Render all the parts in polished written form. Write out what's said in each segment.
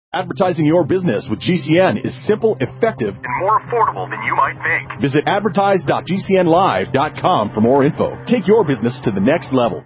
Advertising your business with GCN is simple, effective, and more affordable than you might think. Visit advertise.gcnlive.com for more info. Take your business to the next level.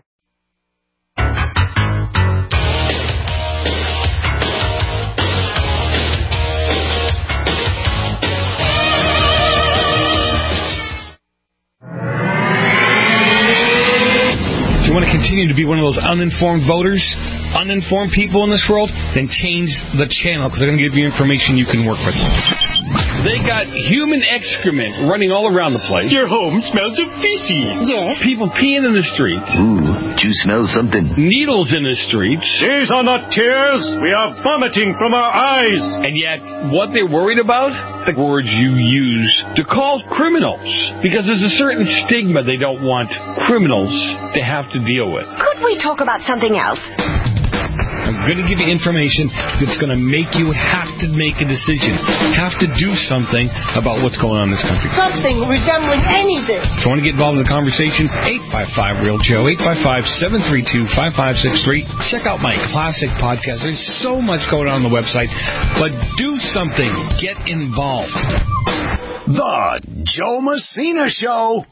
If you want to continue to be one of those uninformed voters, uninformed people in this world, then change the channel, because they're going to give you information you can work with. They got human excrement running all around the place. Your home smells of feces. Yes. People peeing in the streets. Ooh, do you smell something? Needles in the streets. These are not tears. We are vomiting from our eyes. And yet, what they're worried about? The words you use to call criminals. Because there's a certain stigma they don't want criminals to have to deal with. Could we talk about something else? I'm going to give you information that's going to make you have to make a decision, have to do something about what's going on in this country. Something resembling anything. If you want to get involved in the conversation, 855-REAL-JOE, 855-732-5563. Check out my classic podcast. There's so much going on the website, but do something. Get involved. The Joe Messina Show.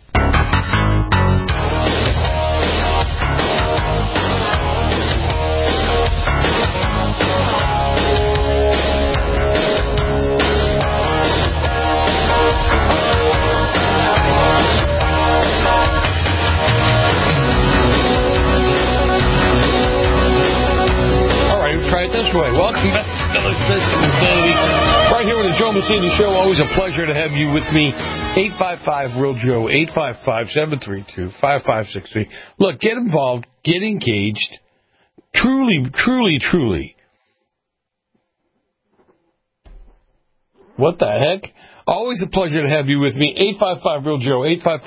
Try it this way. Welcome back to Insanity. Right here with the Joe Messina Show. Always a pleasure to have you with me. 855-REAL-JOE, 855-732-5563. Look, get involved, get engaged. Truly. What the heck? Always a pleasure to have you with me. 855-REAL-JOE,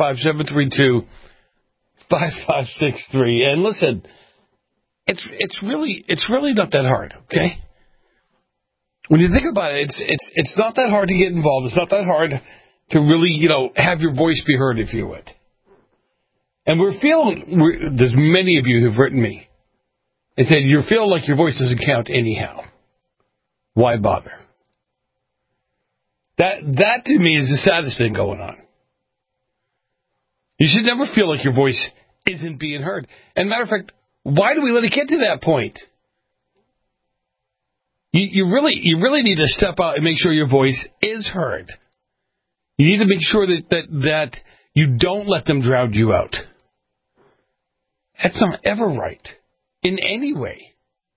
855-732-5563. And listen, It's really not that hard, okay? When you think about it, it's not that hard to get involved. It's not that hard to really, have your voice be heard, if you would. And there's many of you who've written me and said you feel like your voice doesn't count anyhow. Why bother? That to me is the saddest thing going on. You should never feel like your voice isn't being heard. And matter of fact, why do we let it get to that point? You really need to step out and make sure your voice is heard. You need to make sure that you don't let them drown you out. That's not ever right in any way.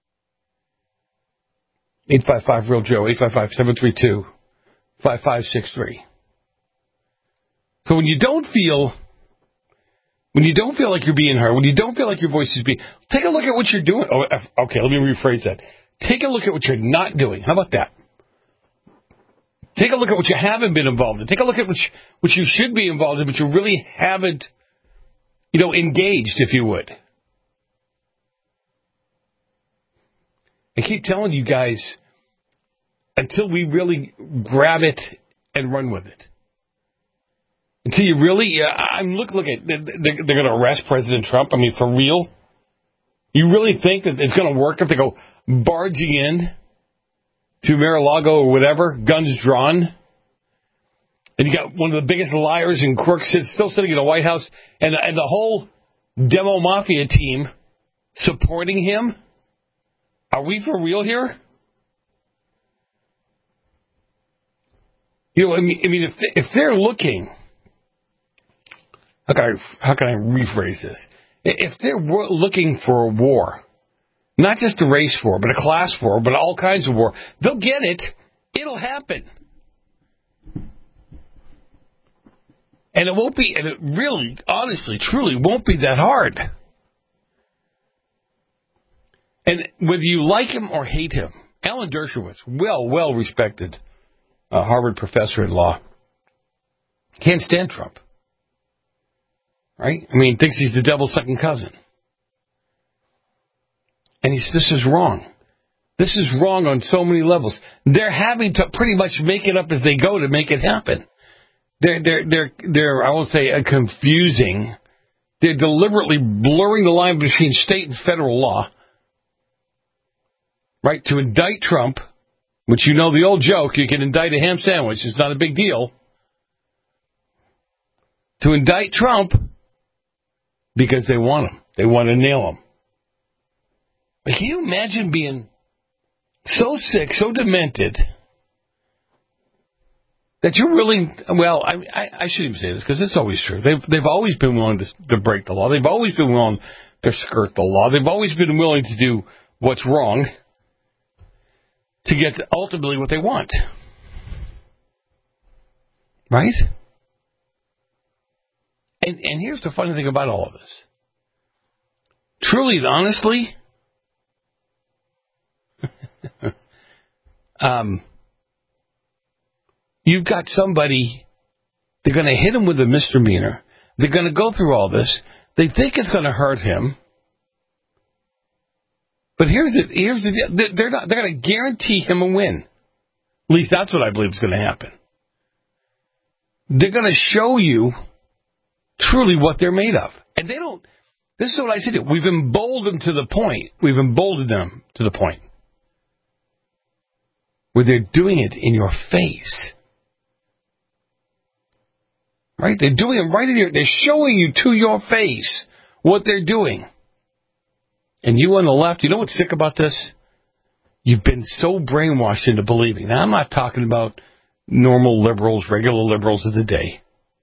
855-REAL-JOE, 855-732-5563. So when you don't feel like you're being heard, when you don't feel like your voice is being... Take a look at what you're doing. Oh, okay, let me rephrase that. Take a look at what you're not doing. How about that? Take a look at what you haven't been involved in. Take a look at what you should be involved in, but you really haven't, engaged, if you would. I keep telling you guys, until we really grab it and run with it. Until you really, look at, they're going to arrest President Trump. I mean, for real? You really think that it's going to work if they go barging in to Mar-a-Lago or whatever, guns drawn? And you got one of the biggest liars and crooks still sitting in the White House, and the whole demo mafia team supporting him? Are we for real here? If they're looking... How can I rephrase this? If they're looking for a war, not just a race war, but a class war, but all kinds of war, they'll get it. It'll happen. And it really, honestly, truly won't be that hard. And whether you like him or hate him, Alan Dershowitz, well respected Harvard professor in law, can't stand Trump. Right? Thinks he's the devil's second cousin. And this is wrong. This is wrong on so many levels. They're having to pretty much make it up as they go to make it happen. They're I won't say confusing. They're deliberately blurring the line between state and federal law. Right? To indict Trump Which you know the old joke, you can indict a ham sandwich. It's not a big deal. To indict Trump because they want him. They want to nail him. But can you imagine being so sick, so demented, that you're willing, well, I shouldn't even say this because it's always true. They've always been willing to break the law. They've always been willing to skirt the law. They've always been willing to do what's wrong to get ultimately what they want. Right? And here's the funny thing about all of this. Truly and honestly, you've got somebody, they're going to hit him with a misdemeanor. They're going to go through all this. They think it's going to hurt him. But they're going to guarantee him a win. At least that's what I believe is going to happen. They're going to show you truly what they're made of. And they don't, this is what I said to you. We've emboldened them to the point where they're doing it in your face. Right? They're doing it right in your, they're showing you to your face what they're doing. And you on the left, you know what's sick about this? You've been so brainwashed into believing. Now, I'm not talking about normal liberals, regular liberals of the day.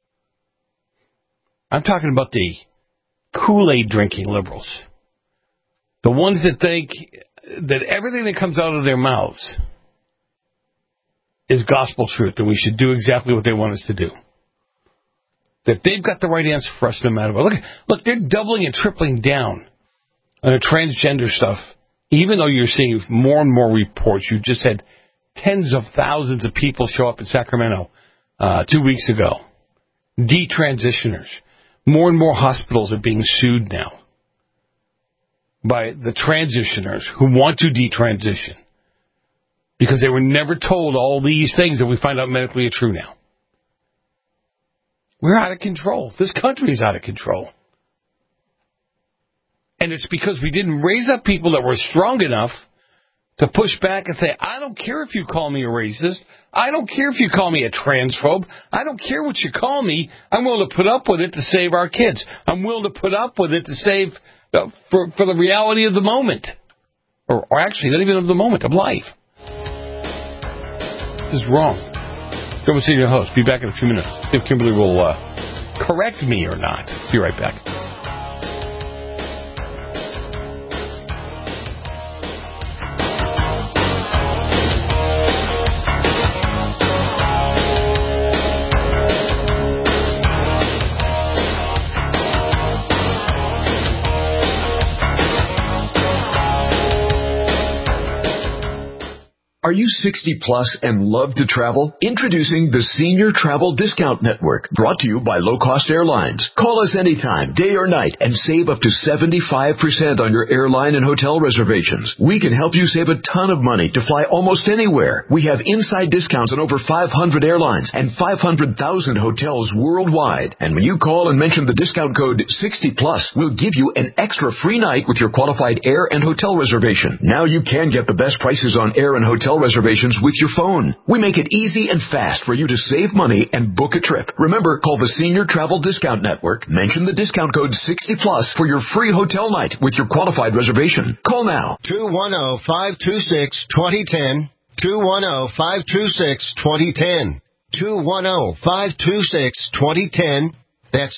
I'm talking about the Kool-Aid drinking liberals. The ones that think that everything that comes out of their mouths is gospel truth, and we should do exactly what they want us to do. That they've got the right answer for us no matter what. Look, they're doubling and tripling down on the transgender stuff, even though you're seeing more and more reports. You just had tens of thousands of people show up in Sacramento 2 weeks ago. Detransitioners. More and more hospitals are being sued now by the transitioners who want to detransition because they were never told all these things that we find out medically are true now. We're out of control. This country is out of control. And it's because we didn't raise up people that were strong enough to push back and say, I don't care if you call me a racist. I don't care if you call me a transphobe. I don't care what you call me. I'm willing to put up with it to save our kids. I'm willing to put up with it to save for the reality of the moment. Or actually, not even of the moment, of life. This is wrong. Joe Messina, host. Be back in a few minutes. See if Kimberly will correct me or not. Be right back. Are you 60 plus and love to travel? Introducing the Senior Travel Discount Network, brought to you by Low Cost Airlines. Call us anytime, day or night, and save up to 75% on your airline and hotel reservations. We can help you save a ton of money to fly almost anywhere. We have inside discounts on over 500 airlines and 500,000 hotels worldwide. And when you call and mention the discount code 60 plus, we'll give you an extra free night with your qualified air and hotel reservation. Now you can get the best prices on air and hotel reservations with your phone. We make it easy and fast for you to save money and book a trip. Remember, call the Senior Travel Discount Network. Mention the discount code 60 plus for your free hotel night with your qualified reservation. Call now. 210-526-2010. 210-526-2010. 210-526-2010. That's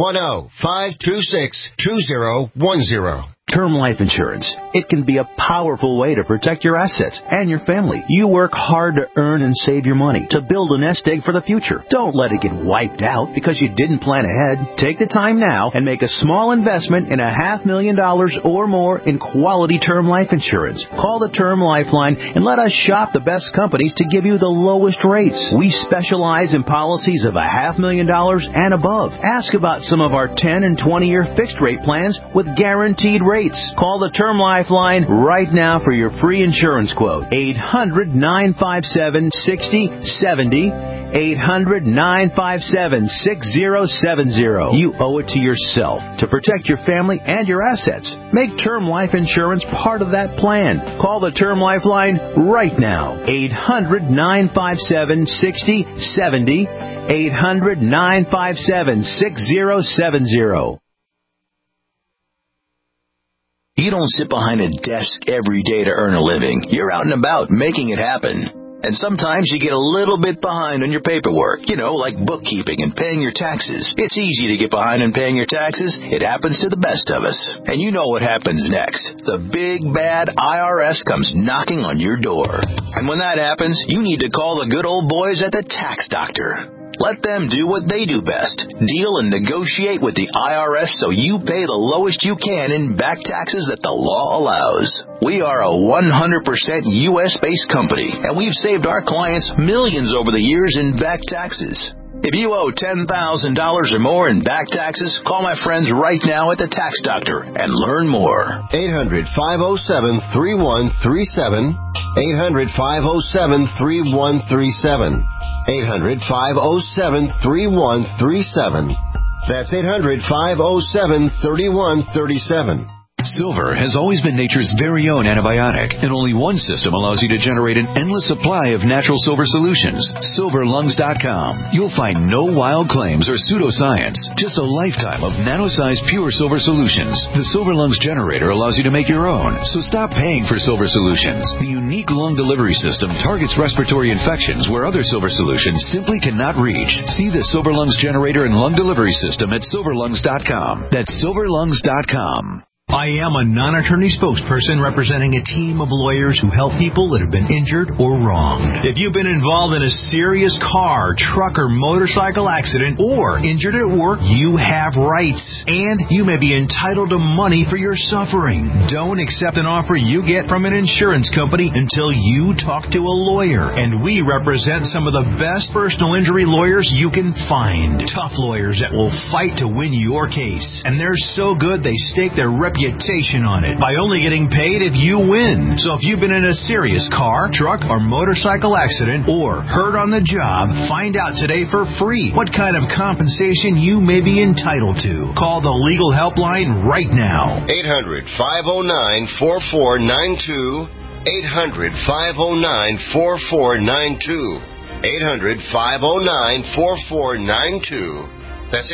210-526-2010. Term life insurance. It can be a powerful way to protect your assets and your family. You work hard to earn and save your money to build a nest egg for the future. Don't let it get wiped out because you didn't plan ahead. Take the time now and make a small investment in $500,000 or more in quality term life insurance. Call the Term Lifeline and let us shop the best companies to give you the lowest rates. We specialize in policies of $500,000 and above. Ask about some of our 10 and 20-year fixed rate plans with guaranteed rates. Call the Term Lifeline right now for your free insurance quote. 800-957-6070. 800-957-6070. You owe it to yourself to protect your family and your assets. Make term life insurance part of that plan. Call the Term Life line right now. 800-957-6070. 800-957-6070. You don't sit behind a desk every day to earn a living. You're out and about making it happen. And sometimes you get a little bit behind on your paperwork, like bookkeeping and paying your taxes. It's easy to get behind on paying your taxes. It happens to the best of us. And you know what happens next. The big, bad IRS comes knocking on your door. And when that happens, you need to call the good old boys at the Tax Doctor. Let them do what they do best. Deal and negotiate with the IRS so you pay the lowest you can in back taxes that the law allows. We are a 100% U.S.-based company, and we've saved our clients millions over the years in back taxes. If you owe $10,000 or more in back taxes, call my friends right now at the Tax Doctor and learn more. 800-507-3137. 800-507-3137. 800-507-3137. That's 800-507-3137. Silver has always been nature's very own antibiotic, and only one system allows you to generate an endless supply of natural silver solutions. SilverLungs.com. You'll find no wild claims or pseudoscience, just a lifetime of nano-sized pure silver solutions. The Silver Lungs generator allows you to make your own, so stop paying for silver solutions. The unique lung delivery system targets respiratory infections where other silver solutions simply cannot reach. See the Silver Lungs generator and lung delivery system at SilverLungs.com. That's SilverLungs.com. I am a non-attorney spokesperson representing a team of lawyers who help people that have been injured or wronged. If you've been involved in a serious car, truck, or motorcycle accident or injured at work, you have rights, and you may be entitled to money for your suffering. Don't accept an offer you get from an insurance company until you talk to a lawyer, and we represent some of the best personal injury lawyers you can find. Tough lawyers that will fight to win your case, and they're so good they stake their reputation on it by only getting paid if you win. So if you've been in a serious car, truck, or motorcycle accident or hurt on the job, find out today for free what kind of compensation you may be entitled to. Call the legal helpline right now. 800-509-4492. 800-509-4492. 800-509-4492. That's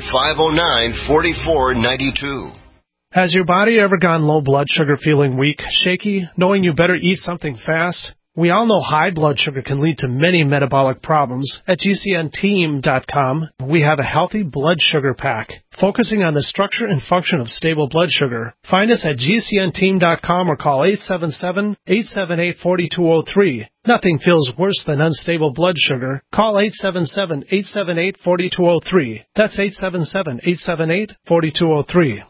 800-509-4492. Has your body ever gone low blood sugar, feeling weak, shaky, knowing you better eat something fast? We all know high blood sugar can lead to many metabolic problems. At GCNteam.com, we have a healthy blood sugar pack, focusing on the structure and function of stable blood sugar. Find us at GCNteam.com or call 877-878-4203. Nothing feels worse than unstable blood sugar. Call 877-878-4203. That's 877-878-4203.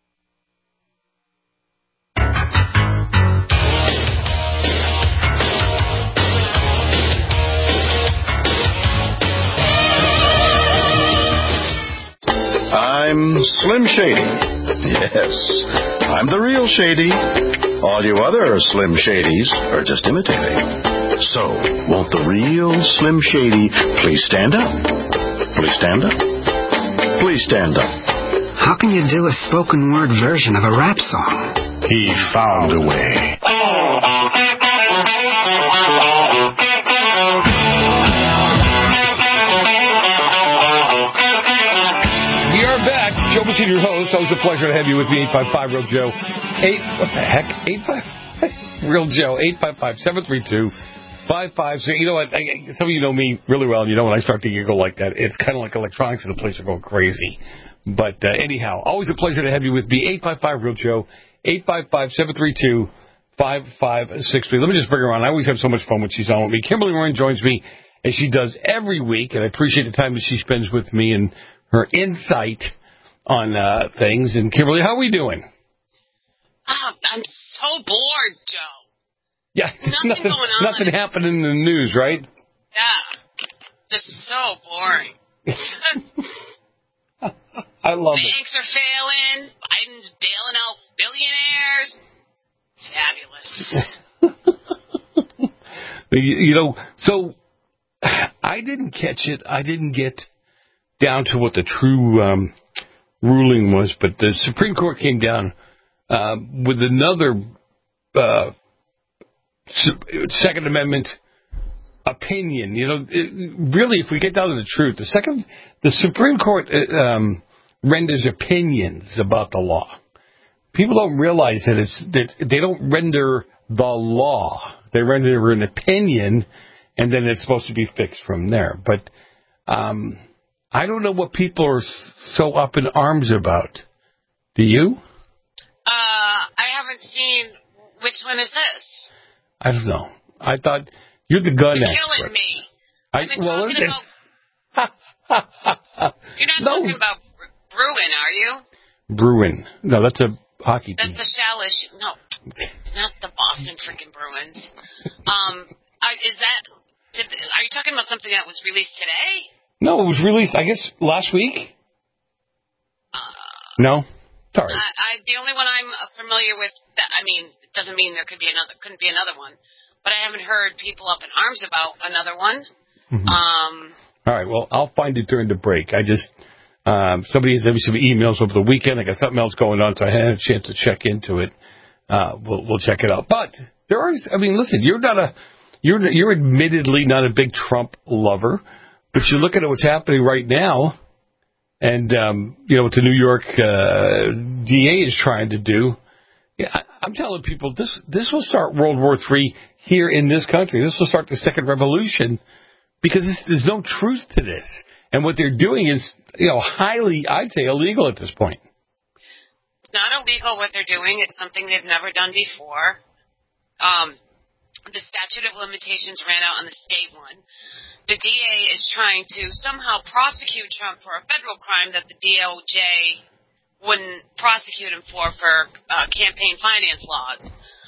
I'm Slim Shady. Yes, I'm the real Shady. All you other Slim Shadys are just imitating. So, won't the real Slim Shady please stand up? Please stand up. Please stand up. How can you do a spoken word version of a rap song? He found a way. Joe Messina, your host. Always a pleasure to have you with me. 855 Real Joe. What the heck? 85 Real Joe. 855-732-55. You know what? Some of you know me really well, and you know when I start to giggle like that, it's kind of like electronics in the place are going crazy. But anyhow, always a pleasure to have you with me. 855 Real Joe. 855-732-5563. Let me just bring her on. I always have so much fun when she's on with me. Kimberly Roy joins me as she does every week, and I appreciate the time that she spends with me and her insight on things. And Kimberly, how are we doing? I'm so bored, Joe. Yeah, nothing going on. Nothing happened in the news, right? Yeah, just so boring. I love it. Banks are failing. Biden's bailing out billionaires. Fabulous. So I didn't catch it. I didn't get down to what the true ruling was, but the Supreme Court came down with another Second Amendment opinion. You know, really, if we get down to the truth, the Supreme Court renders opinions about the law. People don't realize that they don't render the law. They render an opinion, and then it's supposed to be fixed from there. But I don't know what people are so up in arms about. Do you? I haven't seen. Which one is this? I don't know. I thought you're the gun You're expert. killing me. I've been talking about. You're not talking about Bruin, are you? Bruin. No, that's a hockey team. That's the Shalish. No, it's not the Boston freaking Bruins. Is that? Are you talking about something that was released today? No, it was released, I guess, last week. No, sorry. The only one I'm familiar with. It doesn't mean there couldn't be another one, but I haven't heard people up in arms about another one. Mm-hmm. All right, well, I'll find it during the break. I just somebody sent me some emails over the weekend. I got something else going on, so I hadn't had a chance to check into it. We'll check it out. But there are. I mean, listen, you're admittedly not a big Trump lover, but you look at what's happening right now, and what the New York DA is trying to do. Yeah, I'm telling people this will start World War III here in this country. This will start the second revolution because there's no truth to this. And what they're doing is, highly, I'd say, illegal at this point. It's not illegal what they're doing. It's something they've never done before. The statute of limitations ran out on the state one. The DA is trying to somehow prosecute Trump for a federal crime that the DOJ wouldn't prosecute him for campaign finance laws.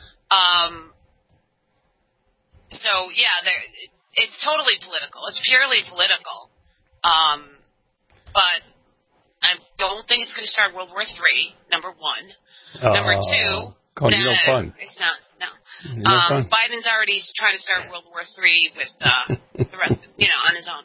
It's totally political. It's purely political. But I don't think it's going to start World War III, number one. Number two, it's not, no. Biden's already trying to start World War III with the rest, on his own.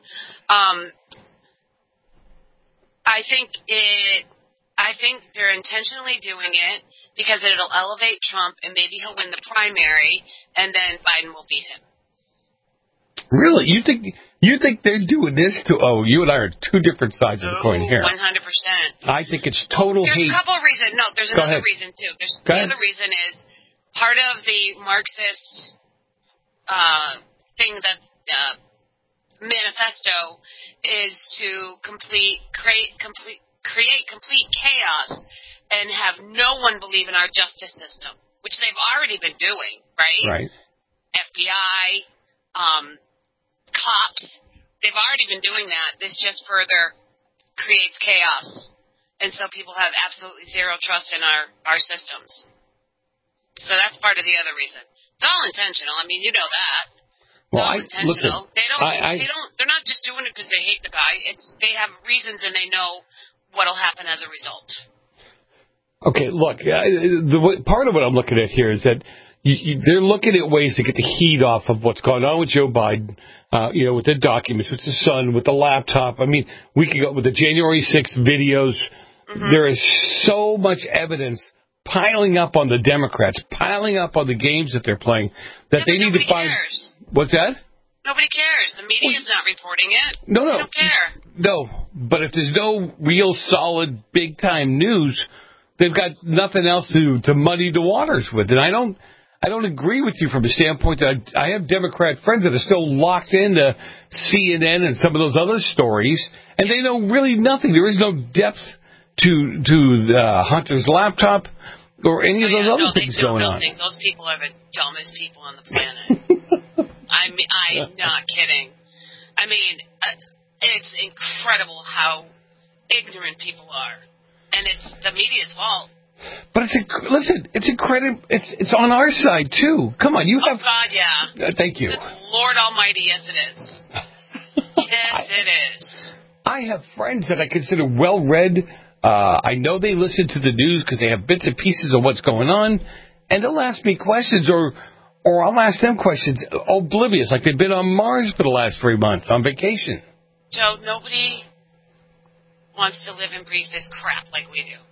I think they're intentionally doing it because it'll elevate Trump and maybe he'll win the primary and then Biden will beat him. Really? You think they're doing this to? Oh, you and I are two different sides of the coin here. 100%. I think it's total hate. There's a couple of reasons. No, there's another reason too. The other reason is part of the Marxist thing that manifesto is to create complete chaos and have no one believe in our justice system, which they've already been doing, right? Right. FBI, cops, they've already been doing that. This just further creates chaos. And so people have absolutely zero trust in our systems. So that's part of the other reason. It's all intentional. I mean, you know that. It's all intentional. Listen, they're not just doing it because they hate the guy. They have reasons and they know what'll happen as a result. Okay, look, part of what I'm looking at here is that they're looking at ways to get the heat off of what's going on with Joe Biden, with the documents, with the son, with the laptop. I mean, we could go with the January 6th videos. Mm-hmm. There is so much evidence piling up on the Democrats, piling up on the games that they're playing, that they need to find. Cares. What's that? Nobody cares. The media's not reporting it. No. They don't care. No, but if there's no real solid big-time news, they've got nothing else to muddy the waters with. And I don't agree with you from the standpoint that I have Democrat friends that are still locked into CNN and some of those other stories, and they know really nothing. There is no depth to Hunter's laptop or any of those other things going on. Those people are the dumbest people on the planet. I'm not kidding. I mean, it's incredible how ignorant people are, and it's the media's fault. But it's incredible. It's on our side too. Come on, you have. Oh God, yeah. Thank you. Lord Almighty, yes it is. Yes, it is. I have friends that I consider well-read. I know they listen to the news because they have bits and pieces of what's going on, and they'll ask me questions or Or I'll ask them questions, oblivious, like they've been on Mars for the last 3 months on vacation. Joe, nobody wants to live and breathe this crap like we do.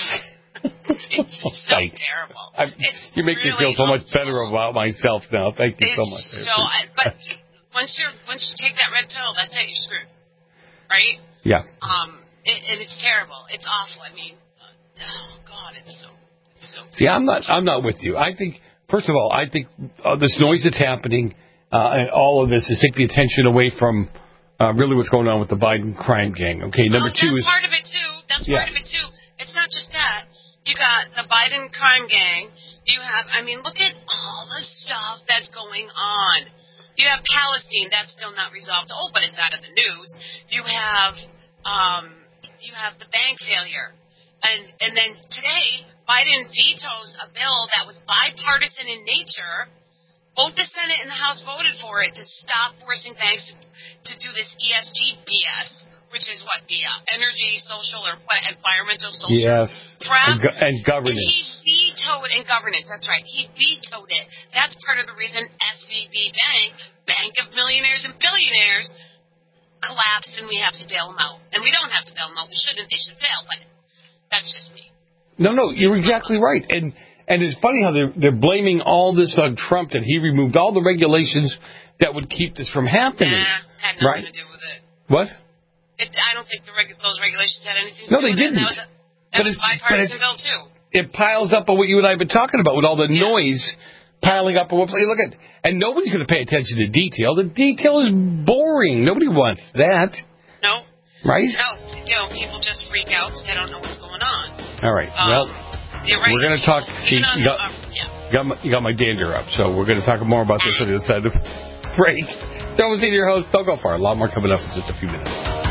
It's so terrible. You make me feel so much better about myself now. Thank you so much. But once you take that red pill, that's it. You're screwed, right? Yeah. And it's terrible. It's awful. I mean, oh God, it's so. See, I'm not with you. I think, first of all, this noise that's happening and all of this is take the attention away from really what's going on with the Biden crime gang. Okay, number two is part of it too. That's part of it too. It's not just that. You got the Biden crime gang. You have, look at all the stuff that's going on. You have Palestine, that's still not resolved. Oh, but it's out of the news. You have the bank failure. And then today, Biden vetoes a bill that was bipartisan in nature. Both the Senate and the House voted for it to stop forcing banks to do this ESG BS, which is what the energy, social, or what, environmental, social crap. And governance. And he vetoed, and governance, that's right. He vetoed it. That's part of the reason SVB Bank of Millionaires and Billionaires, collapsed, and we have to bail them out. And we don't have to bail them out. We shouldn't. They should fail, but that's just me. No, you're exactly right. And it's funny how they're blaming all this on Trump, that he removed all the regulations that would keep this from happening. Had nothing to do with it. What? I don't think those regulations had anything to do with it. No, they didn't. That was a bipartisan bill, too. It piles up on what you and I have been talking about with all the noise piling up on what you look at. And nobody's going to pay attention to detail. The detail is boring. Nobody wants that. No. Right? No, people just freak out because they don't know what's going on. All right. Well, we're going to talk. You got my dander up, so we're going to talk more about this on the other side of the break. Joe Messina, your host. Don't go far. A lot more coming up in just a few minutes.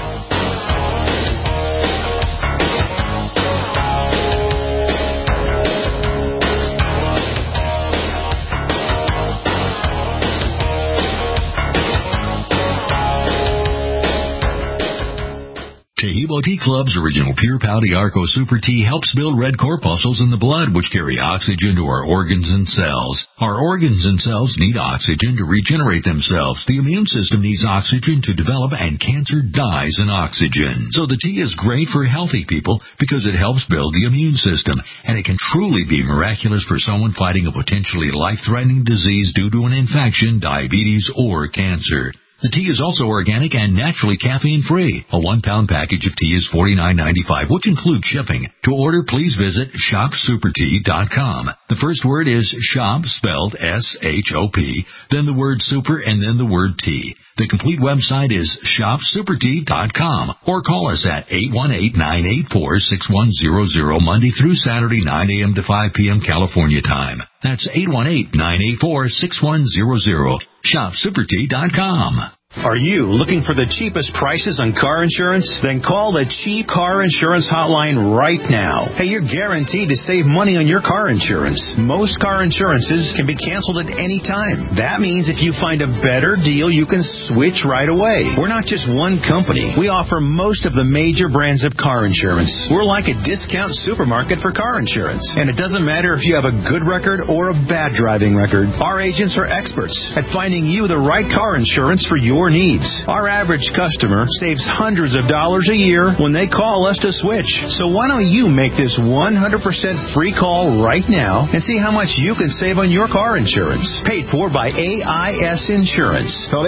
Tahibo Tea Club's original Pure Pau d'Arco Super Tea helps build red corpuscles in the blood, which carry oxygen to our organs and cells. Our organs and cells need oxygen to regenerate themselves. The immune system needs oxygen to develop, and cancer dies in oxygen. So the tea is great for healthy people because it helps build the immune system, and it can truly be miraculous for someone fighting a potentially life-threatening disease due to an infection, diabetes, or cancer. The tea is also organic and naturally caffeine-free. A 1-pound package of tea is $49.95, which includes shipping. To order, please visit shopsupertea.com. The first word is shop, spelled S-H-O-P, then the word super, and then the word tea. The complete website is shopsupertea.com, or call us at 818-984-6100, Monday through Saturday, 9 a.m. to 5 p.m. California time. That's 818-984-6100. ShopSuperTea.com. Are you looking for the cheapest prices on car insurance? Then call the Cheap Car Insurance Hotline right now. Hey, you're guaranteed to save money on your car insurance. Most car insurances can be canceled at any time. That means if you find a better deal, you can switch right away. We're not just one company. We offer most of the major brands of car insurance. We're like a discount supermarket for car insurance. And it doesn't matter if you have a good record or a bad driving record. Our agents are experts at finding you the right car insurance for your needs. Our average customer saves hundreds of dollars a year when they call us to switch. So why don't you make this 100% free call right now and see how much you can save on your car insurance. Paid for by AIS Insurance. Call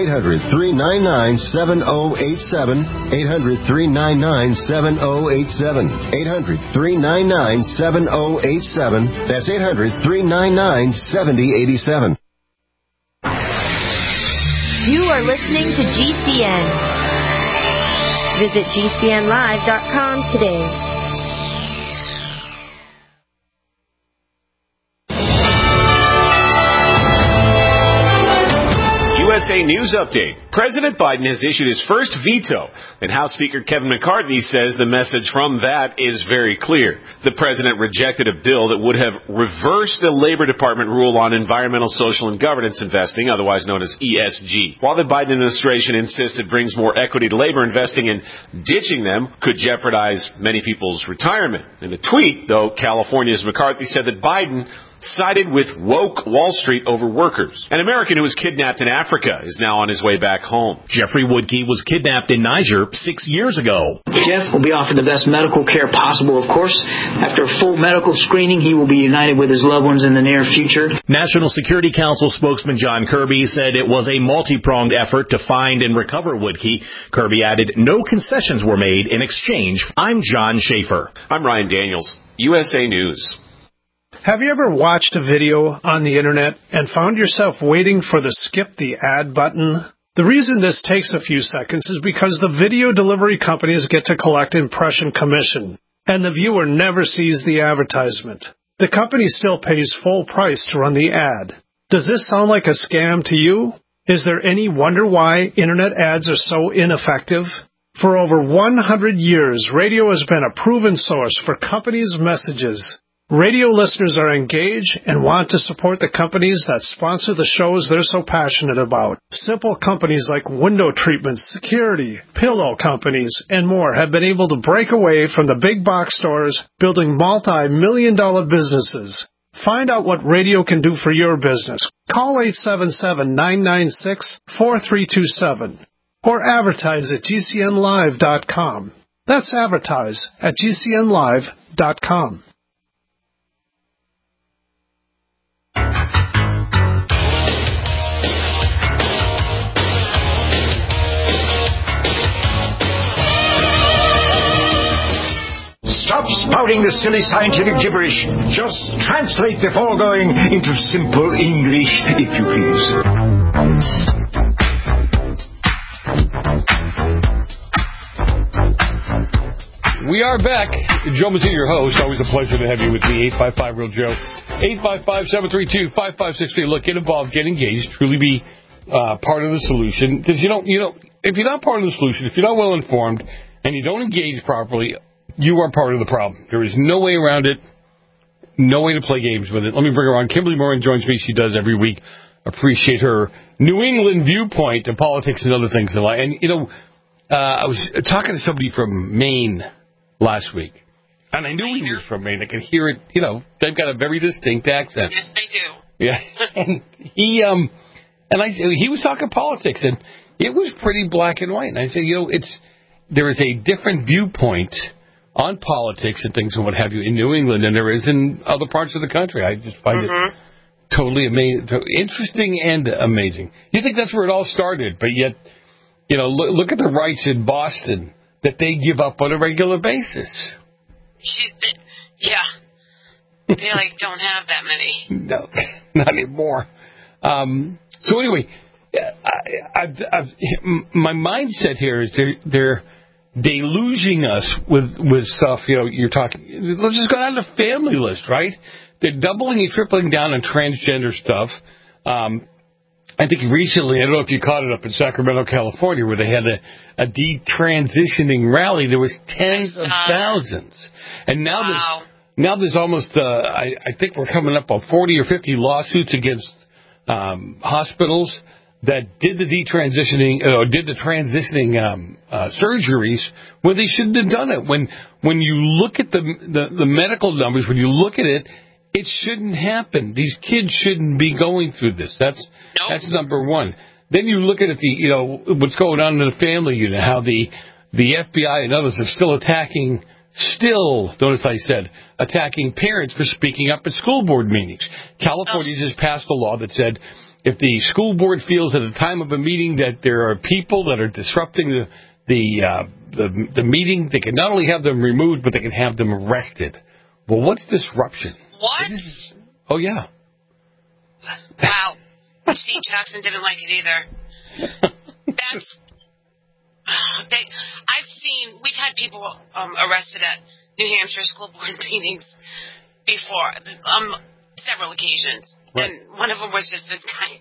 800-399-7087. 800-399-7087. 800-399-7087. That's 800-399-7087. You are listening to GCN. Visit GCNlive.com today. USA News Update. President Biden has issued his first veto, and House Speaker Kevin McCarthy says the message from that is very clear. The president rejected a bill that would have reversed the Labor Department rule on environmental, social, and governance investing, otherwise known as ESG. While the Biden administration insists it brings more equity to labor investing, and ditching them could jeopardize many people's retirement. In a tweet, though, California's McCarthy said that Biden sided with woke Wall Street over workers. An American who was kidnapped in Africa is now on his way back home. Jeffrey Woodkey was kidnapped in Niger 6 years ago. Jeff will be offered the best medical care possible, of course. After a full medical screening, he will be united with his loved ones in the near future. National Security Council spokesman John Kirby said it was a multi-pronged effort to find and recover Woodkey. Kirby added no concessions were made in exchange. I'm John Schaefer. I'm Ryan Daniels, USA News. Have you ever watched a video on the internet and found yourself waiting for the skip the ad button? The reason this takes a few seconds is because the video delivery companies get to collect impression commission, and the viewer never sees the advertisement. The company still pays full price to run the ad. Does this sound like a scam to you? Is there any wonder why internet ads are so ineffective? For over 100 years, radio has been a proven source for companies' messages. Radio listeners are engaged and want to support the companies that sponsor the shows they're so passionate about. Simple companies like window treatments, security, pillow companies, and more have been able to break away from the big box stores, building multi-million-dollar businesses. Find out what radio can do for your business. Call 877-996-4327 or advertise at GCNlive.com. That's advertise at GCNlive.com. Stop spouting the silly scientific gibberish. Just translate the foregoing into simple English, if you please. We are back. Joe Mazzini, your host. Always a pleasure to have you with me. 855-REAL-JOE. 855-732-5563. Look, get involved, get engaged, truly be part of the solution. Because if you're not part of the solution, if you're not well informed, and you don't engage properly, you are part of the problem. There is no way around it, no way to play games with it. Let me bring her on. Kimberly Moran joins me. She does every week. Appreciate her New England viewpoint to politics and other things in life. And, I was talking to somebody from Maine last week, and I knew he was from Maine. I could hear it. They've got a very distinct accent. Yes, they do. Yeah. And he was talking politics, and it was pretty black and white. And I said, there is a different viewpoint on politics and things and what have you in New England than there is in other parts of the country. I just find it totally amazing, interesting and amazing. You think that's where it all started, but yet, look at the rights in Boston that they give up on a regular basis. Yeah. They don't have that many. No, not anymore. So anyway, my mindset here is they're deluging us with stuff. You're talking. Let's just go down to the family list, right? They're doubling and tripling down on transgender stuff. I think recently, I don't know if you caught it up in Sacramento, California, where they had a detransitioning rally. There was tens of thousands, and now there's almost. I think we're coming up on 40 or 50 lawsuits against hospitals that did the detransitioning or did the transitioning surgeries where they shouldn't have done it. When you look at the medical numbers, when you look at it, it shouldn't happen. These kids shouldn't be going through this. That's number one. Then you look at it, what's going on in the family unit, how the FBI and others are still attacking parents for speaking up at school board meetings. California just passed a law that said if the school board feels at the time of a meeting that there are people that are disrupting the meeting, they can not only have them removed, but they can have them arrested. Well, what's disruption? What? Oh, yeah. Wow. Steve Jackson didn't like it either. We've had people arrested at New Hampshire school board meetings before, several occasions. Right. And one of them was just this guy.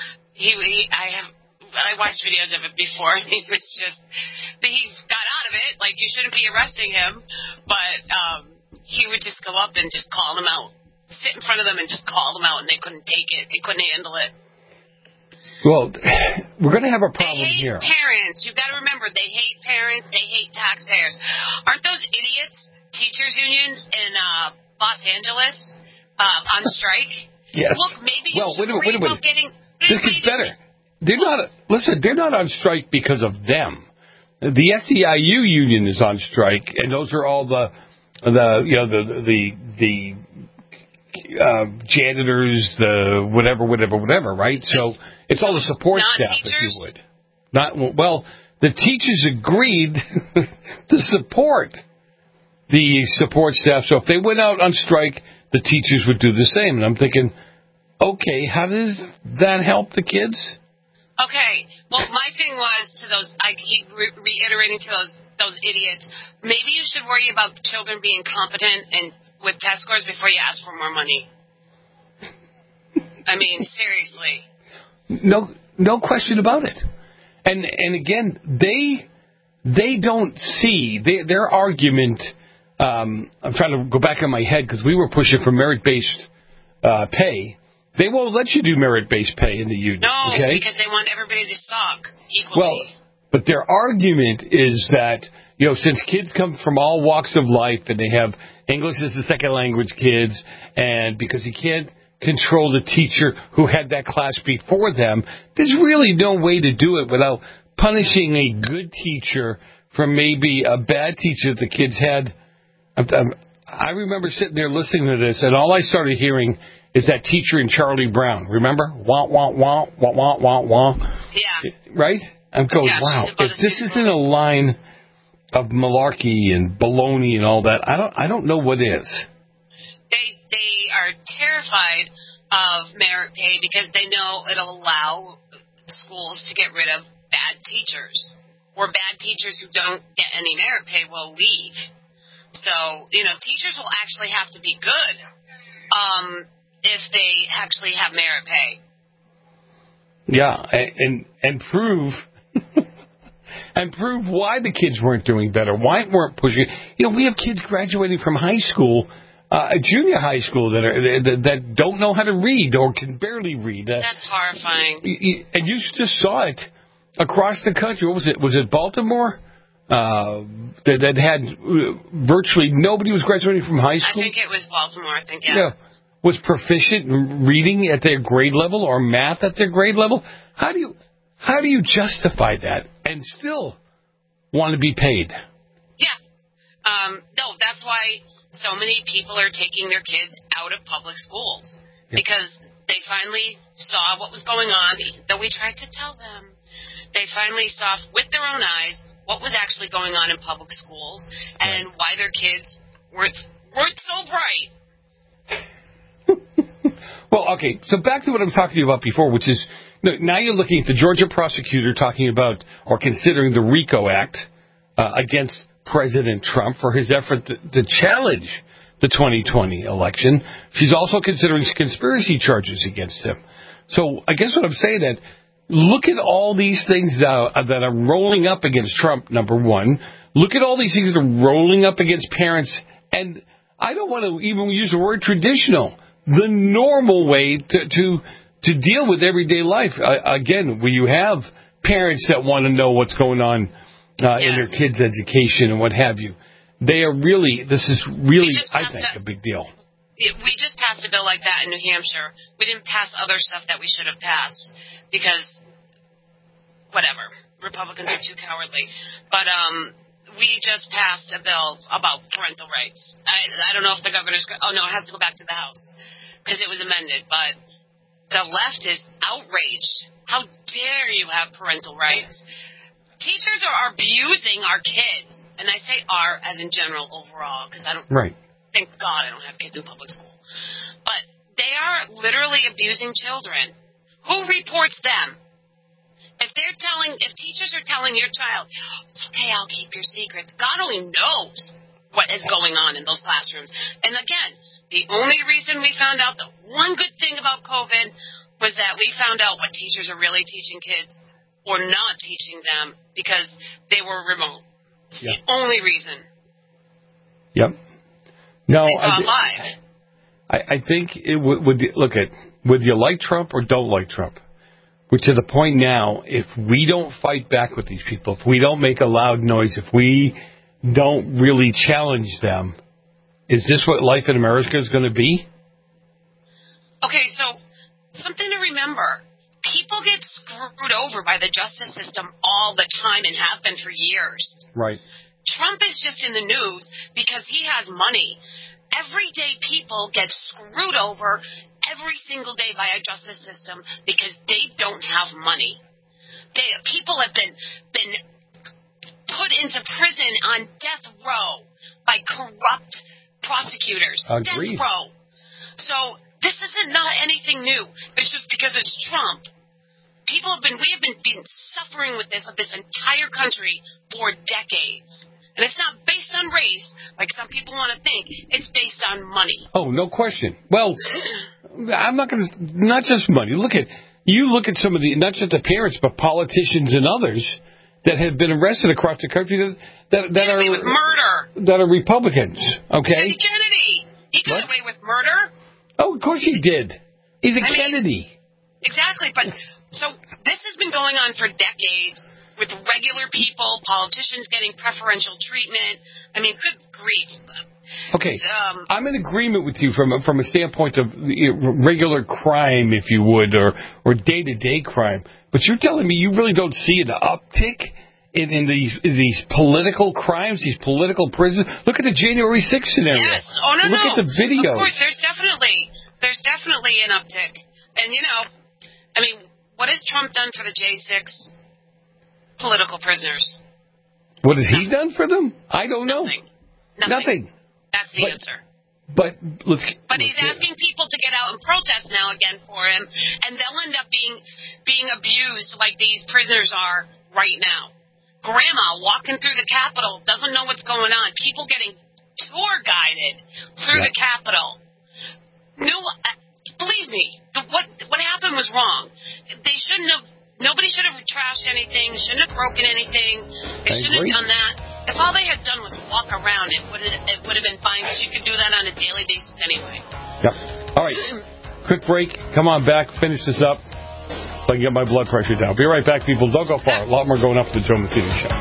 I watched videos of it before, and he got out of it. Like, you shouldn't be arresting him, but he would just go up and just call them out, sit in front of them and just call them out, and they couldn't take it. They couldn't handle it. Well, we're going to have a problem here. They hate parents. You've got to remember, they hate parents. They hate taxpayers. Aren't those idiots teachers unions in Los Angeles on strike. Yes. Look, maybe you Well, should wait a minute. getting... This gets better. They're not on strike because of them. The SEIU union is on strike, and those are all the janitors, the whatever, right? So it's all the support staff, teachers? if you would. The teachers agreed to support the support staff. So if they went out on strike, the teachers would do the same. And I'm thinking, okay, how does that help the kids? Okay. Well, my thing was to those. I keep reiterating to those idiots. Maybe you should worry about the children being competent and with test scores before you ask for more money. I mean, seriously. No question about it. And again, they don't see their argument. I'm trying to go back in my head because we were pushing for merit-based pay. They won't let you do merit-based pay in the union. No, okay? Because they want everybody to suck equally. Well, but their argument is that, since kids come from all walks of life and they have English as a second language kids, and because you can't control the teacher who had that class before them, there's really no way to do it without punishing a good teacher for maybe a bad teacher that the kids had. I remember sitting there listening to this, and all I started hearing is that teacher in Charlie Brown. Remember? Wah, wah, wah, wah, wah, wah, wah. Yeah. Right? I'm going, wow. If this isn't a line of malarkey and baloney and all that, I don't know what is. They are terrified of merit pay because they know it'll allow schools to get rid of bad teachers. Or bad teachers who don't get any merit pay will leave. So, teachers will actually have to be good if they actually have merit pay. Yeah, and prove and prove why the kids weren't doing better, why they weren't pushing. We have kids graduating from high school, junior high school, that don't know how to read or can barely read. That's horrifying. And you just saw it across the country. What was it? Was it Baltimore? That had virtually nobody was graduating from high school. I think it was Baltimore. Yeah. Was proficient in reading at their grade level or math at their grade level. How do you justify that and still want to be paid? Yeah. No, that's why so many people are taking their kids out of public schools because they finally saw what was going on. Though we tried to tell them, they finally saw with their own eyes what was actually going on in public schools and why their kids weren't so bright. Well, okay, so back to what I was talking to you about before, which is now you're looking at the Georgia prosecutor talking about or considering the RICO Act against President Trump for his effort to challenge the 2020 election. She's also considering conspiracy charges against him. So I guess what I'm saying is, look at all these things that are rolling up against Trump, number one. Look at all these things that are rolling up against parents. And I don't want to even use the word traditional. The normal way to deal with everyday life. Again, where you have parents that want to know what's going on in their kids' education and what have you. This is really, I think, a big deal. We just passed a bill like that in New Hampshire. We didn't pass other stuff that we should have passed because, whatever, Republicans are too cowardly. But we just passed a bill about parental rights. I don't know if the governor's... Oh, no, it has to go back to the House because it was amended. But the left is outraged. How dare you have parental rights? Teachers are abusing our kids. And I say "are" as in general overall because I don't... Right. Thank God I don't have kids in public school. But they are literally abusing children. Who reports them? If teachers are telling your child, it's okay, I'll keep your secrets, God only knows what is going on in those classrooms. And again, the only reason we found out, the one good thing about COVID was that we found out what teachers are really teaching kids or not teaching them because they were remote. It's the only reason. Yep. No, I think it would look at whether you like Trump or don't like Trump. We're to the point now, if we don't fight back with these people, if we don't make a loud noise, if we don't really challenge them, is this what life in America is going to be? Okay, so something to remember. People get screwed over by the justice system all the time and have been for years. Right. Trump is just in the news because he has money. Everyday people get screwed over every single day by a justice system because they don't have money. People have been put into prison on death row by corrupt prosecutors. Agreed. Death row. So this isn't not anything new. It's just because it's Trump. We have been suffering with this entire country for decades. And it's not based on race, like some people want to think. It's based on money. Oh, no question. Well, I'm not going to, not just money. Look at some of the, not just the parents, but politicians and others that have been arrested across the country that are with murder. That are Republicans. Okay. Ted Kennedy. He got away with murder. Oh, of course he did. He's a Kennedy. Exactly, but so this has been going on for decades with regular people, politicians getting preferential treatment. I mean, good grief. Okay, I'm in agreement with you from a standpoint of regular crime, if you would, or day-to-day crime. But you're telling me you really don't see an uptick in these political crimes, these political prisons? Look at the January 6th scenario. Yes. Oh, no, Look at the videos. Of course, there's definitely an uptick. And, I mean, what has Trump done for the J6 political prisoners? What has he done for them? I don't know. Nothing. That's the answer. But he's asking people to get out and protest now again for him, and they'll end up being abused like these prisoners are right now. Grandma walking through the Capitol doesn't know what's going on. People getting tour guided through the Capitol. No, believe me, what happened was wrong. They shouldn't have. Nobody should have trashed anything. Shouldn't have broken anything. They shouldn't have done that. If all they had done was walk around, it would have been fine because you could do that on a daily basis anyway. Yep. All right. Quick break. Come on back. Finish this up so I can get my blood pressure down. Be right back, people. Don't go far. A lot more going up the Joe Massini Show.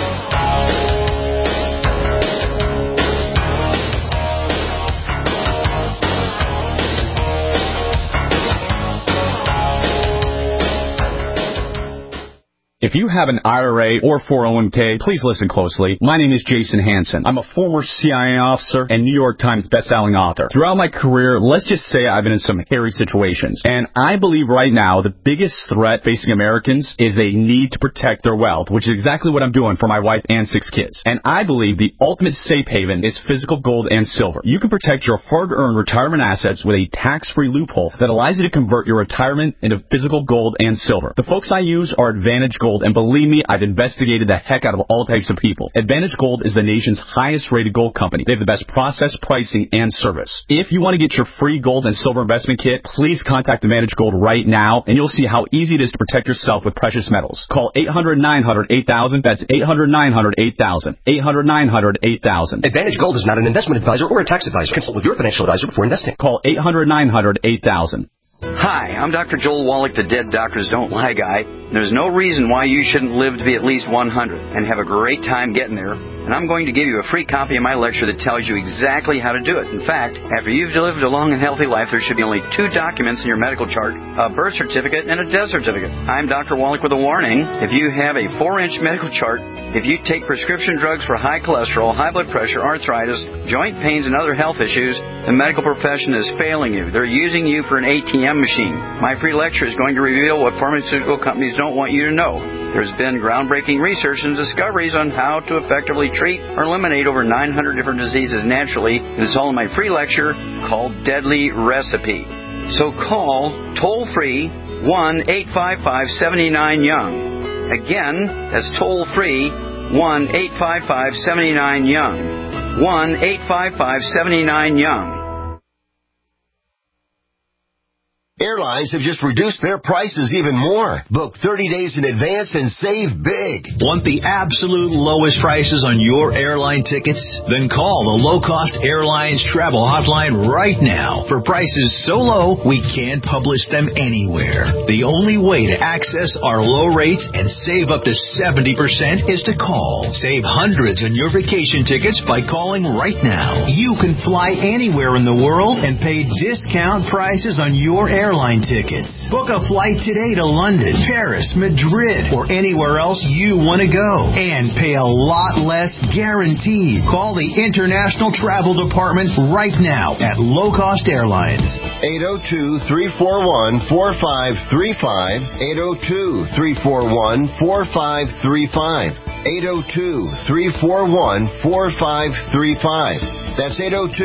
If you have an IRA or 401k, please listen closely. My name is Jason Hansen. I'm a former CIA officer and New York Times bestselling author. Throughout my career, let's just say I've been in some hairy situations. And I believe right now the biggest threat facing Americans is they need to protect their wealth, which is exactly what I'm doing for my wife and 6 kids. And I believe the ultimate safe haven is physical gold and silver. You can protect your hard-earned retirement assets with a tax-free loophole that allows you to convert your retirement into physical gold and silver. The folks I use are Advantage Gold. And believe me, I've investigated the heck out of all types of people. Advantage Gold is the nation's highest-rated gold company. They have the best process, pricing, and service. If you want to get your free gold and silver investment kit, please contact Advantage Gold right now, and you'll see how easy it is to protect yourself with precious metals. Call 800-900-8000. That's 800-900-8000. 800-900-8000. Advantage Gold is not an investment advisor or a tax advisor. Consult with your financial advisor before investing. Call 800-900-8000. Hi, I'm Dr. Joel Wallach, the Dead Doctors Don't Lie guy. There's no reason why you shouldn't live to be at least 100 and have a great time getting there. And I'm going to give you a free copy of my lecture that tells you exactly how to do it. In fact, after you've lived a long and healthy life, there should be only 2 documents in your medical chart, a birth certificate and a death certificate. I'm Dr. Wallach with a warning. If you have a 4-inch medical chart, if you take prescription drugs for high cholesterol, high blood pressure, arthritis, joint pains, and other health issues, the medical profession is failing you. They're using you for an ATM machine. My free lecture is going to reveal what pharmaceutical companies don't want you to know. There's been groundbreaking research and discoveries on how to effectively treat or eliminate over 900 different diseases naturally. It is all in my free lecture called Deadly Recipe. So call toll-free 1-855-79-YOUNG. Again, that's toll-free 1-855-79-YOUNG. 1-855-79-YOUNG. Airlines have just reduced their prices even more. Book 30 days in advance and save big. Want the absolute lowest prices on your airline tickets? Then call the Low Cost Airlines Travel Hotline right now for prices so low we can't publish them anywhere. The only way to access our low rates and save up to 70% is to call. Save hundreds on your vacation tickets by calling right now. You can fly anywhere in the world and pay discount prices on your airline tickets. Book a flight today to London, Paris, Madrid, or anywhere else you want to go. And pay a lot less guaranteed. Call the International Travel Department right now at Low Cost Airlines. 802-341-4535. 802-341-4535. 802-341-4535. That's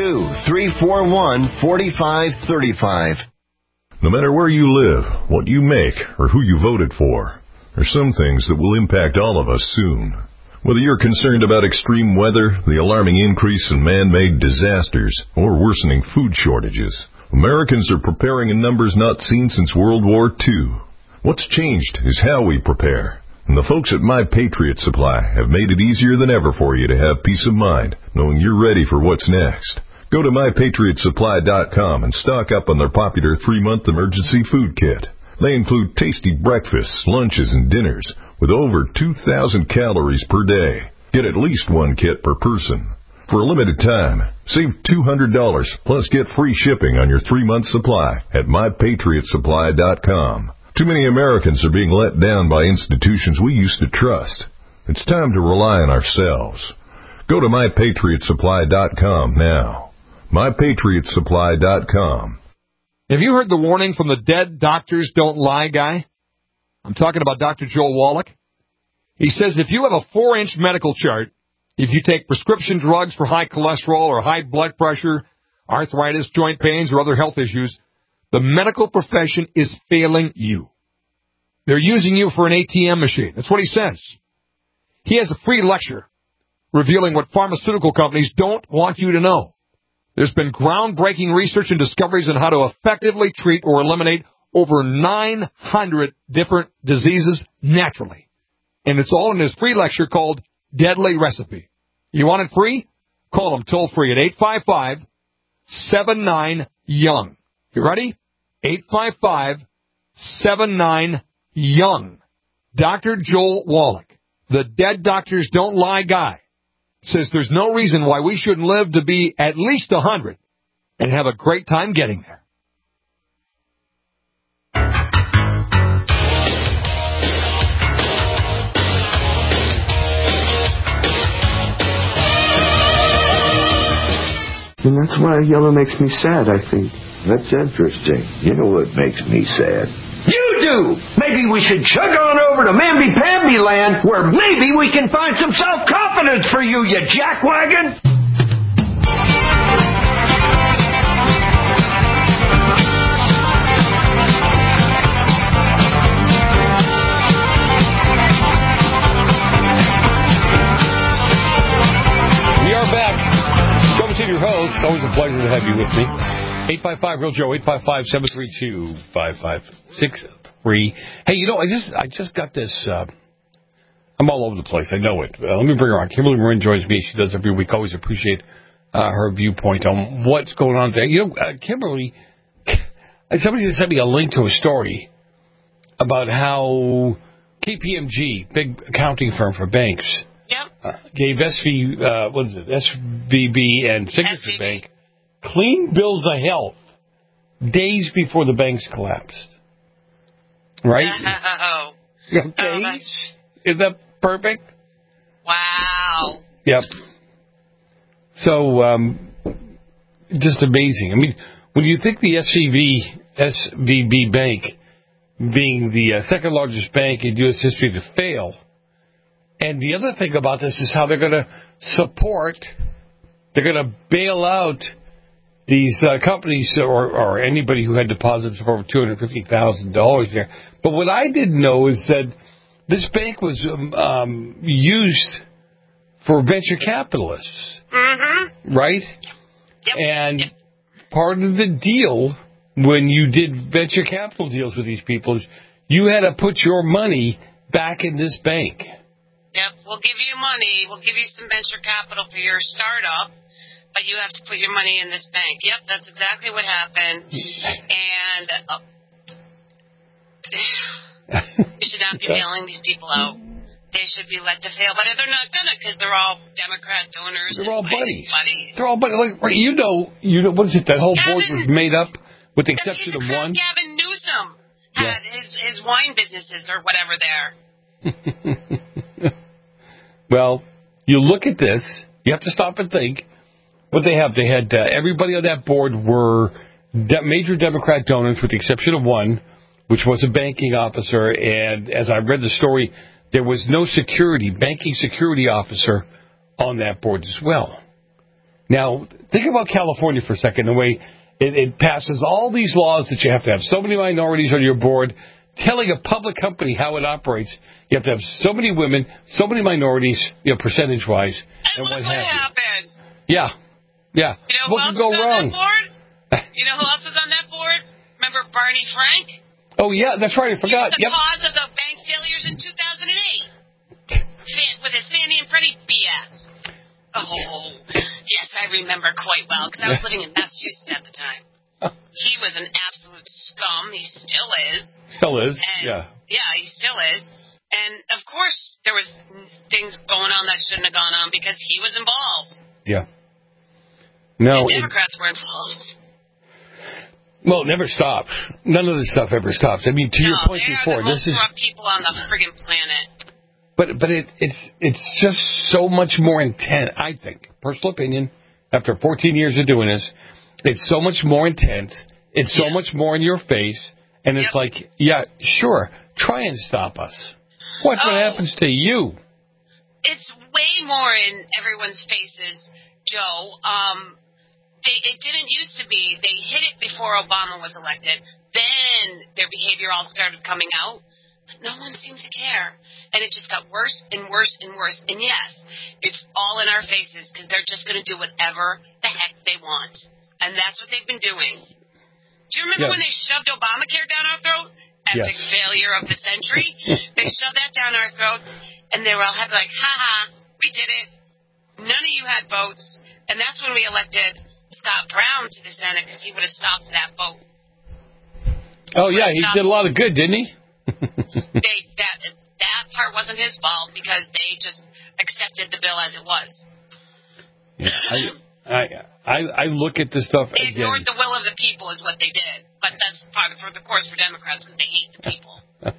802-341-4535. No matter where you live, what you make, or who you voted for, there's some things that will impact all of us soon. Whether you're concerned about extreme weather, the alarming increase in man-made disasters, or worsening food shortages, Americans are preparing in numbers not seen since World War II. What's changed is how we prepare. And the folks at My Patriot Supply have made it easier than ever for you to have peace of mind, knowing you're ready for what's next. Go to MyPatriotSupply.com and stock up on their popular 3-month emergency food kit. They include tasty breakfasts, lunches, and dinners with over 2,000 calories per day. Get at least one kit per person. For a limited time, save $200 plus get free shipping on your 3-month supply at MyPatriotSupply.com. Too many Americans are being let down by institutions we used to trust. It's time to rely on ourselves. Go to MyPatriotSupply.com now. MyPatriotSupply.com. Have you heard the warning from the Dead Doctors Don't Lie guy? I'm talking about Dr. Joel Wallach. He says if you have a 4-inch medical chart, if you take prescription drugs for high cholesterol or high blood pressure, arthritis, joint pains, or other health issues, the medical profession is failing you. They're using you for an ATM machine. That's what he says. He has a free lecture revealing what pharmaceutical companies don't want you to know. There's been groundbreaking research and discoveries on how to effectively treat or eliminate over 900 different diseases naturally. And it's all in his free lecture called Deadly Recipe. You want it free? Call him toll free at 855-79-YOUNG. You ready? 855-79-YOUNG. Dr. Joel Wallach, the Dead Doctors Don't Lie guy, says there's no reason why we shouldn't live to be at least 100 and have a great time getting there. And that's why yellow makes me sad, I think. That's interesting. You know what makes me sad? You do! Maybe we should chug on over to Mamby-Pamby land, where maybe we can find some self-confidence for you, you jackwagon! We are back. Trouble City, your host. Always a pleasure to have you with me. 855-REAL-JOE, 855-732-5563. Hey, you know, I just got this, I'm all over the place, I know it. Let me bring her on. Kimberly Marin joins me, she does every week. Always appreciate her viewpoint on what's going on there. You know, Kimberly, somebody just sent me a link to a story about how KPMG, big accounting firm for banks, gave SVB and Signature Bank clean bills of health days before the banks collapsed. Right? Oh. Okay. Isn't that perfect? Wow. Yep. So, just amazing. I mean, when you think the SVB Bank, being the second largest bank in U.S. history to fail, and the other thing about this is how they're going to bail out these companies or anybody who had deposits of over $250,000 there. But what I didn't know is that this bank was used for venture capitalists, right? Yep. And part of the deal when you did venture capital deals with these people is you had to put your money back in this bank. Yep, we'll give you money. We'll give you some venture capital for your startup, but you have to put your money in this bank. Yep, that's exactly what happened. And you should not be bailing these people out. They should be let to fail, but they're not gonna because they're all Democrat donors. They're all buddies. They're all buddies. Like, you know, what is it? That whole board was made up with the exception of one. Gavin Newsom had his wine businesses or whatever there. Well, you look at this, you have to stop and think. What they have, they had everybody on that board were major Democrat donors with the exception of one, which was a banking officer. And as I read the story, there was no banking security officer on that board as well. Now, think about California for a second, the way it passes all these laws that you have to have so many minorities on your board, telling a public company how it operates. You have to have so many women, so many minorities, percentage-wise, and what have you. Happens. Yeah. You know who what else could go was wrong? on that board? You know who else was on that board? Remember Barney Frank? Oh, yeah, that's right. I forgot. He was the cause of the bank failures in 2008 with his Fannie and Freddie BS. Oh, yes, I remember quite well because I was living in Massachusetts at the time. He was an absolute scum. He still is. Still is, and, yeah, he still is. And, of course, there was things going on that shouldn't have gone on because he was involved. Yeah. No, the Democrats were involved. Well, it never stops. None of this stuff ever stops. I mean, to your point before, this is the most corrupt people on the friggin' planet. But it's just so much more intense. I think, personal opinion, after 14 years of doing this, it's so much more intense. It's so much more in your face, and it's like, yeah, sure, try and stop us. Watch what happens to you. It's way more in everyone's faces, Joe. It didn't used to be. They hid it before Obama was elected. Then their behavior all started coming out. But no one seemed to care. And it just got worse and worse and worse. And yes, it's all in our faces because they're just going to do whatever the heck they want. And that's what they've been doing. Do you remember when they shoved Obamacare down our throat? Epic failure of the century. They shoved that down our throats. And they were all happy like, ha-ha, we did it. None of you had votes. And that's when we elected Scott Brown to the Senate because he would have stopped that vote. Oh, yeah, he did a lot of good, didn't he? That part wasn't his fault because they just accepted the bill as it was. Yeah, I look at this stuff they again. ignored the will of the people is what they did. But that's part of the course for Democrats because they hate the people.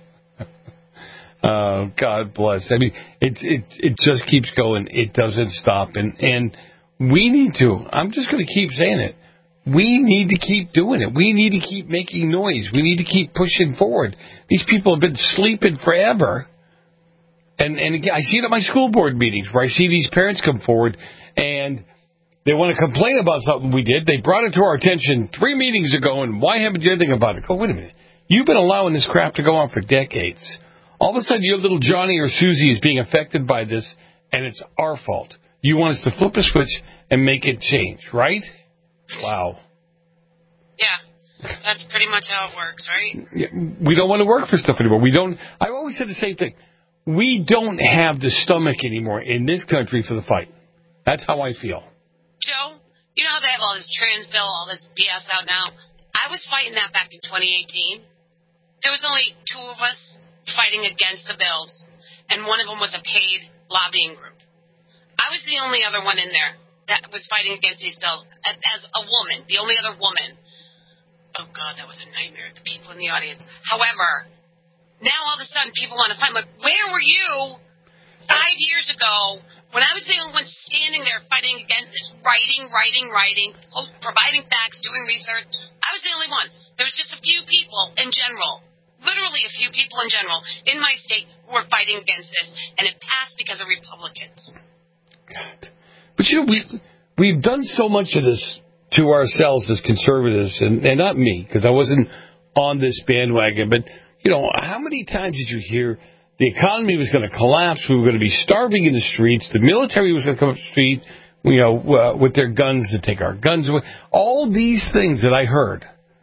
Oh, God bless. I mean, it just keeps going. It doesn't stop. And we need to. I'm just going to keep saying it. We need to keep doing it. We need to keep making noise. We need to keep pushing forward. These people have been sleeping forever. And again, I see it at my school board meetings where I see these parents come forward and they want to complain about something we did. They brought it to our attention 3 meetings ago, and why haven't you done anything about it? Go, wait a minute. You've been allowing this crap to go on for decades. All of a sudden, your little Johnny or Susie is being affected by this, and it's our fault. You want us to flip a switch and make it change, right? Wow. Yeah, that's pretty much how it works, right? Yeah, we don't want to work for stuff anymore. I've always said the same thing. We don't have the stomach anymore in this country for the fight. That's how I feel. Joe, you know how they have all this trans bill, all this BS out now? I was fighting that back in 2018. There was only 2 of us fighting against the bills, and one of them was a paid lobbying group. I was the only other one in there that was fighting against these bills as a woman, the only other woman. Oh, God, that was a nightmare, the people in the audience. However, now all of a sudden people want to fight. Like, where were you 5 years ago when I was the only one standing there fighting against this, writing, providing facts, doing research? I was the only one. There was just a few people in general, literally a few people in general, in my state who were fighting against this, and it passed because of Republicans. God. But, we've done so much of this to ourselves as conservatives, and not me, because I wasn't on this bandwagon, but, how many times did you hear the economy was going to collapse, we were going to be starving in the streets, the military was going to come up the street, with their guns to take our guns away. All these things that I heard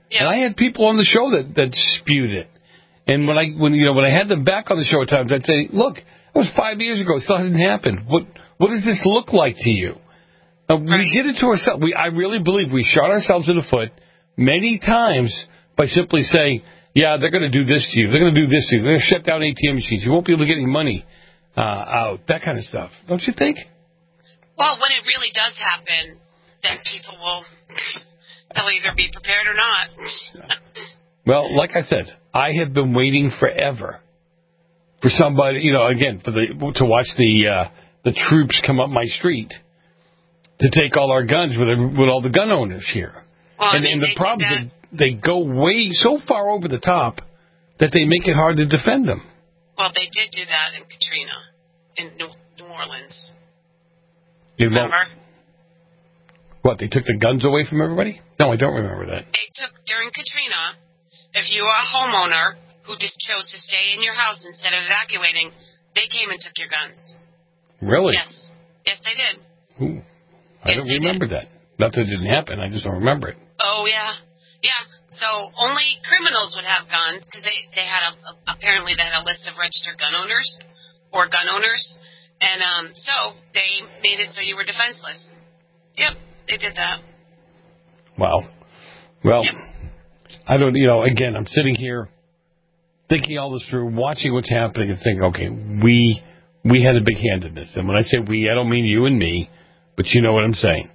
Yeah. And I had people on the show that spewed it. And when I had them back on the show at times, I'd say, look, that was 5 years ago. It still hasn't happened. What does this look like to you? We did it to ourselves. I really believe we shot ourselves in the foot many times by simply saying, yeah, they're going to do this to you. They're going to do this to you. They're going to shut down ATM machines. You won't be able to get any money out. That kind of stuff. Don't you think? Well, when it really does happen, then people they'll either be prepared or not. Well, like I said, I have been waiting forever for somebody, again, to watch the troops come up my street to take all our guns with all the gun owners here. Well, and the problem is they go way so far over the top that they make it hard to defend them. Well, they did do that in Katrina in New Orleans. You remember? What, they took the guns away from everybody? No, I don't remember that. They took, during Katrina, if you were a homeowner who just chose to stay in your house instead of evacuating, they came and took your guns. Really? Yes. Yes, they did. Ooh, I don't remember that. Not that it didn't happen. I just don't remember it. Oh, yeah. Yeah. So only criminals would have guns because they had apparently they had a list of registered gun owners or gun owners. And so they made it so you were defenseless. Yep, they did that. Wow. Well, yep. I don't, again, I'm sitting here thinking all this through, watching what's happening and thinking, okay, we had a big hand in this. And when I say we, I don't mean you and me, but you know what I'm saying.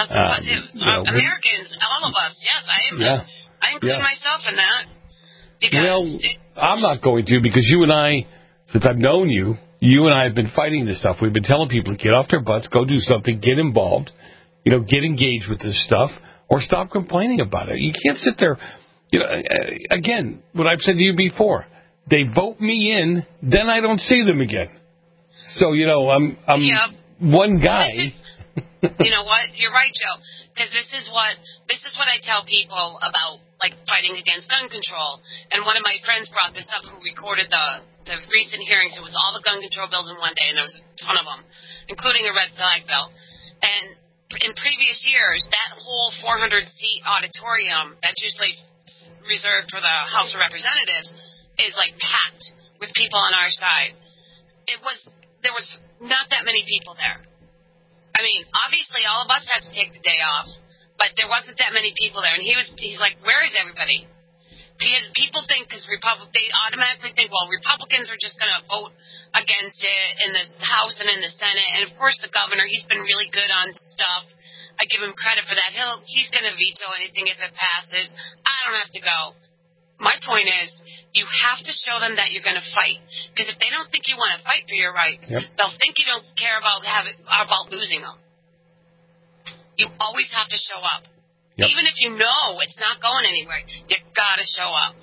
Americans, all of us, yes, I include myself in that. Because I'm not going to, because you and I, since I've known you and I have been fighting this stuff. We've been telling people to get off their butts, go do something, get involved, get engaged with this stuff, or stop complaining about it. You can't sit there. Again, what I've said to you before, they vote me in, then I don't see them again. So, I'm one guy. You know what? You're right, Joe. Because this is what I tell people about, like, fighting against gun control. And one of my friends brought this up who recorded the recent hearings. It was all the gun control bills in one day, and there was a ton of them, including a red flag bill. And in previous years, that whole 400-seat auditorium that's usually reserved for the House of Representatives is, like, packed with people on our side. There was not that many people there. I mean, obviously, all of us had to take the day off, but there wasn't that many people there. And he's like, where is everybody? Because people think, they automatically think, well, Republicans are just going to vote against it in the House and in the Senate. And, of course, the governor, he's been really good on stuff. I give him credit for that. He's going to veto anything if it passes. I don't have to go. My point is, you have to show them that you're going to fight. Because if they don't think you want to fight for your rights, they'll think you don't care about losing them. You always have to show up. Yep. Even if you know it's not going anywhere, you got to show up.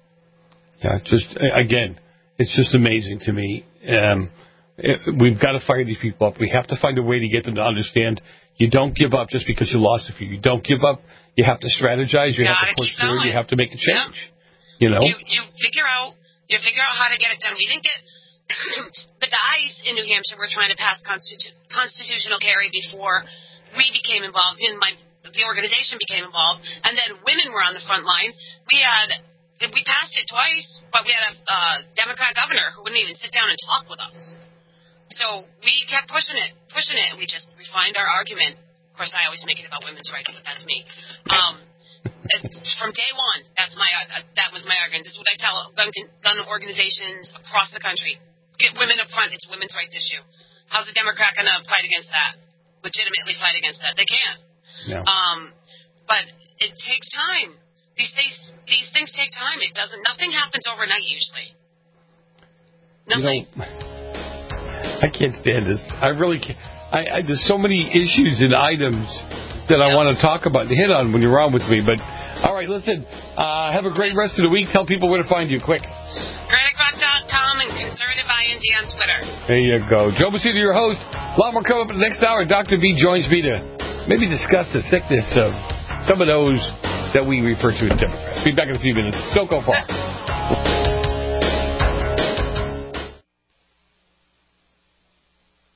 Yeah, it's just amazing to me. We've got to fire these people up. We have to find a way to get them to understand you don't give up just because you lost a few. You don't give up. You have to strategize. You have to push through. You have to make a change. Yeah. You figure out how to get it done. We didn't get the guys in New Hampshire were trying to pass constitutional carry before we became involved. The organization became involved, and then women were on the front line. We passed it twice, but we had a Democrat governor who wouldn't even sit down and talk with us. So we kept pushing it, and we just refined our argument. Of course, I always make it about women's rights, but that's me. From day one, that was my argument. This is what I tell gun organizations across the country. Get women up front. It's a women's rights issue. How's a Democrat going to fight against that? Legitimately fight against that? They can't. Yeah. But it takes time. These things take time. Nothing happens overnight usually. Nothing. I can't stand this. I really can't. There's so many issues and items that I want to talk about and hit on when you're on with me. But, all right, listen, have a great rest of the week. Tell people where to find you, quick. GretaCroc.com and Conservative IND on Twitter. There you go. Joe Messina, your host. A lot more coming up in the next hour. Dr. B joins me to maybe discuss the sickness of some of those that we refer to as Democrats. Be back in a few minutes. Don't go far.